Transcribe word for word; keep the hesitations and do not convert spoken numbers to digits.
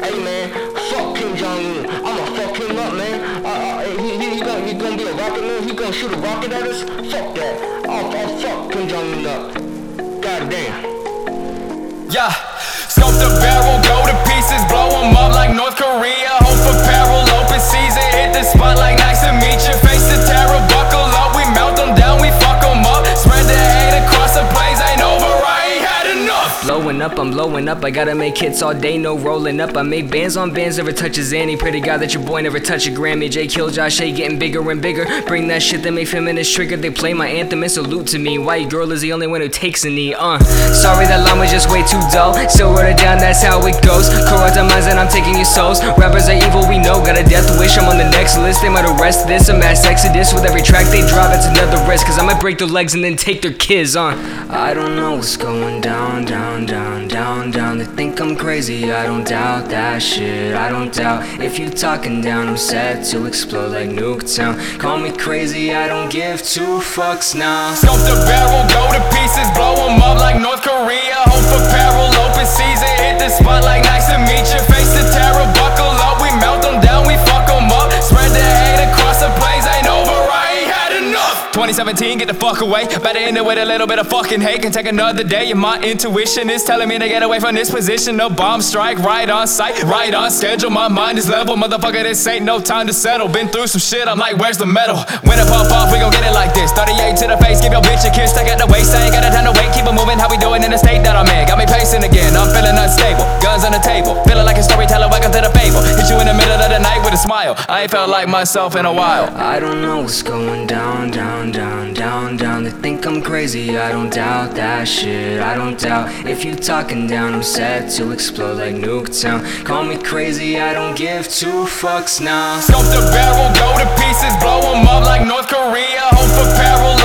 Hey man, fuck Kim Jong-un. I'ma fuck him up, man. Uh, uh, he, he, he, gonna, he gonna be a rocket man. He gonna shoot a rocket at us. Fuck that. I'll, I'll fuck Kim Jong-un up. God damn. Yeah, scope the barrel, go to pieces, blow them up like North Korea. Hope for peril, open season, hit the spot like nice to meet you. Face the terror, buckle up, we melt them down, we fuck them up. Spread the hate across the plains, ain't over, I ain't had enough. Blowing up, I'm blowing up, I gotta make hits all day, no rolling up. I make bands on bands, never touch a Zanny. Pray to God that your boy never touch a Grammy. J Kill Josh A getting bigger and bigger. Bring that shit that make feminists trigger. They play my anthem and salute to me. White girl is the only one who takes a knee. Uh, sorry that line was just way too dull. Still wrote it down, that's how it goes. Corrupt our minds and I'm taking your souls. Rappers are evil, we know. Got a death wish, I'm on the next list. They might arrest this, a mass exodus. With every track they drop, it's another risk. Cause I might break their legs and then take their kids on. Uh. I don't know what's going down, down, down, down, down. They think I'm crazy, I don't doubt that shit. I don't doubt if you talking down, I'm set to explode like Nuketown. Call me crazy, I don't give two fucks now. Scope the barrel, go to pieces, blow them up like North Korea. Hope for peril, open season, hit the spot like nice to meet you. Face the terror, buckle up, we melt them down, we fuck them up. Spread the hate across the plains, ain't over, I ain't had enough. twenty seventeen, get the fuck away. Better end it with a little bit of fucking hate. Can take another day, and my intuition is telling me to get away from this position. No bomb strike, right on sight, right on schedule. My mind is level, motherfucker, this ain't no time to settle. Been through some shit, I'm like, where's the metal? When it pop off, we gon' get it like this. thirty-eight to the face, give your bitch a kiss. Take out the waist, I ain't got a time to wait. Keep it moving, how we doing in the state that I'm in. Got me pacing again, I'm feeling unstable. Guns on the table, feeling like a storyteller, welcome to the fable. Hit you in the middle of the night with a smile. I ain't felt like myself in a while. I don't know what's going down, down, down, down, down. They think I'm crazy, I don't doubt that shit. I don't doubt if you talking down, I'm set to explode like Nuketown. Call me crazy, I don't give two fucks now. Scope the barrel, go to pieces, blow them up like North Korea. Hope for peril,